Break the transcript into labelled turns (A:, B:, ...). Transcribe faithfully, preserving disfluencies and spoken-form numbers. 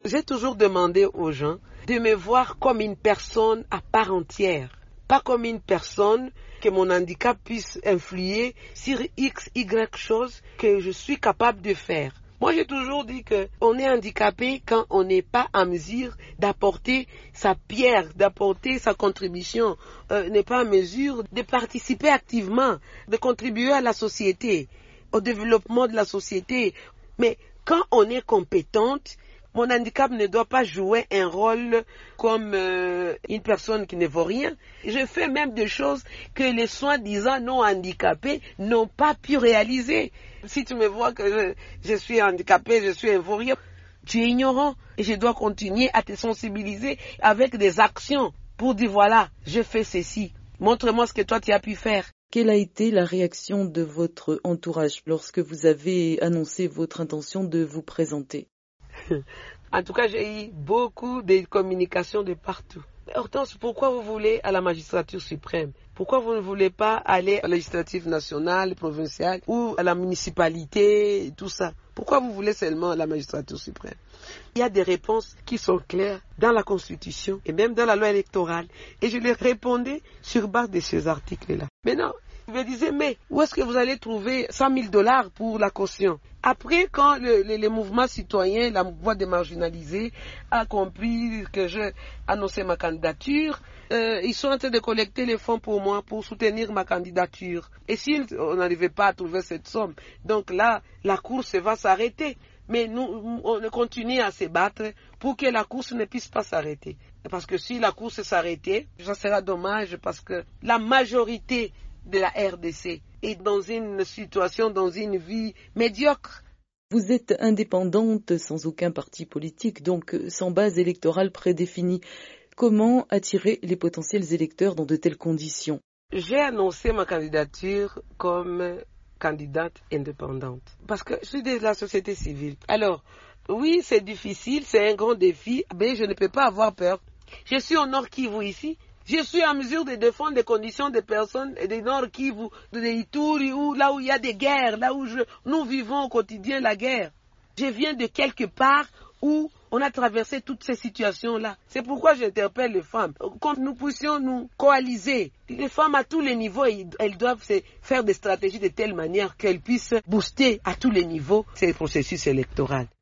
A: J'ai toujours demandé aux gens de me voir comme une personne à part entière, pas comme une personne que mon handicap puisse influer sur X, Y chose que je suis capable de faire. Moi, j'ai toujours dit qu'on est handicapé quand on n'est pas en mesure d'apporter sa pierre, d'apporter sa contribution, euh, n'est pas en mesure de participer activement, de contribuer à la société, au développement de la société. Mais quand on est compétente, mon handicap ne doit pas jouer un rôle comme euh, une personne qui ne vaut rien. Je fais même des choses que les soi-disant non handicapés n'ont pas pu réaliser. Si tu me vois que je, je suis handicapé, je suis un vaurien, tu es ignorant. Et je dois continuer à te sensibiliser avec des actions pour dire voilà, je fais ceci. Montre-moi ce que toi tu as pu faire.
B: Quelle a été la réaction de votre entourage lorsque vous avez annoncé votre intention de vous présenter?
A: En tout cas, j'ai eu beaucoup de communications de partout. Hortense, pourquoi vous voulez à la magistrature suprême? Pourquoi vous ne voulez pas aller à la législative nationale, provinciale ou à la municipalité, tout ça? Pourquoi vous voulez seulement à la magistrature suprême? Il y a des réponses qui sont claires dans la Constitution et même dans la loi électorale. Et je leur répondais sur base de ces articles-là. Maintenant, je me disais, mais où est-ce que vous allez trouver cent mille dollars pour la caution? Après, quand le, le, le mouvement citoyen, la voix des marginalisés, a compris que j'ai annoncé ma candidature, euh, ils sont en train de collecter les fonds pour moi, pour soutenir ma candidature. Et si on n'arrivait pas à trouver cette somme, donc là, la course va s'arrêter. Mais nous, on continue à se battre pour que la course ne puisse pas s'arrêter. Parce que si la course s'arrêtait, ça sera dommage parce que la majorité de la R D C est dans une situation, dans une vie médiocre.
B: Vous êtes indépendante, sans aucun parti politique, donc sans base électorale prédéfinie. Comment attirer les potentiels électeurs dans de telles conditions?
A: J'ai annoncé ma candidature comme candidate indépendante parce que je suis de la société civile. Alors, oui, c'est difficile, c'est un grand défi, mais je ne peux pas avoir peur. Je suis au Nord Kivu ici. Je suis en mesure de défendre les conditions des personnes du Nord Kivu, de Ituri, où, là où il y a des guerres, là où je, nous vivons au quotidien la guerre. Je viens de quelque part où on a traversé toutes ces situations-là. C'est pourquoi j'interpelle les femmes. Quand nous puissions nous coaliser, les femmes à tous les niveaux, elles doivent faire des stratégies de telle manière qu'elles puissent booster à tous les niveaux ces processus électoraux.